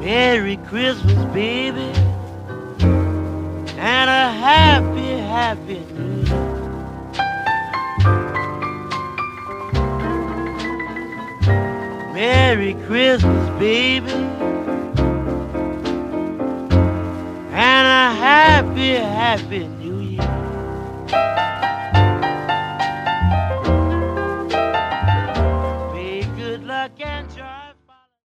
Merry Christmas, baby, and a happy, happy New Year. Merry Christmas, baby, and a happy, happy New Year.